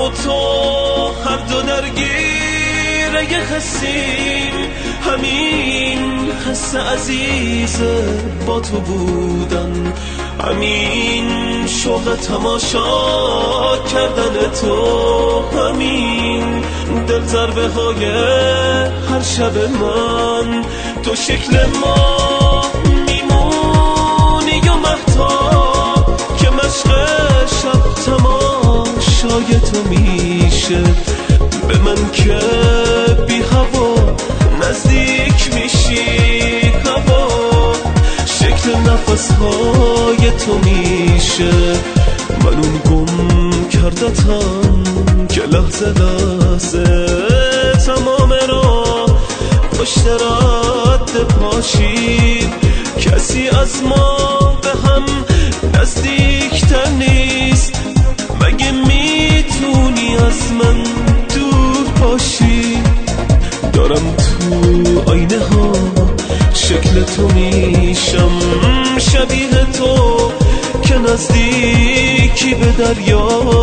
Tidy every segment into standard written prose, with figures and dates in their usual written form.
و تو هر دو درگیر یه حسیم، همین حس عزیز با تو بودن، همین شوق تماشا کردن تو، همین دل ضربه های هر شب من. تو شکل ما میمونی و مهتاب که مشق شب تماشای تو میشه، به من که بی هوا نزدیک میشی، هوا شکل نفسهای تو میشه. من اون گم کردتم که لحظه لحظه تمام را پشت رد پاشید، کسی از ما به هم نزدیکتر نیست، مگه میتونی از من دور باشی؟ دارم تو آینه ها شکل تو میشم، شبیه تو که نزدیکی به دریا،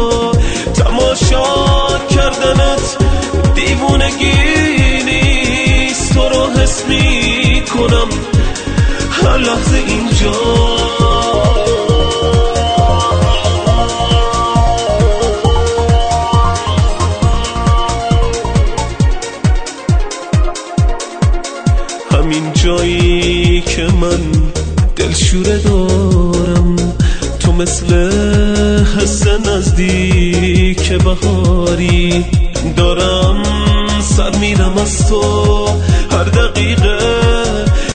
تماشا کردنت دیوونگی نیست، تو رو حس میکنم هر لحظه اینجا. همین جایی که من دلشوره دارم، تو مثل حس نزدیک بهاری، دارم سر میرم از تو هر دقیقه